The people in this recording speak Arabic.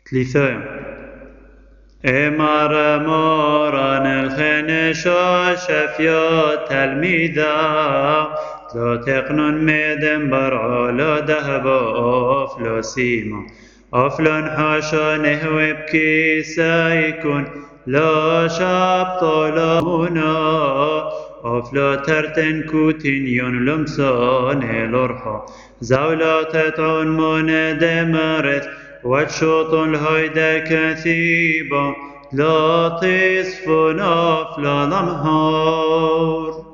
ثلاثة إمار موران الخنشا شفيا تلميذا لا تقنن ميدن برعلا دهبا أفلا سيما أفلن حاشا نهوي بكيسا يكون لا شاب طالمنا أفلا ترتن كوتين ين لمسان الأرحى زولا تتعون من دمرت وتشوط الهيدا كثيبا لا تصفنا فلا نمهار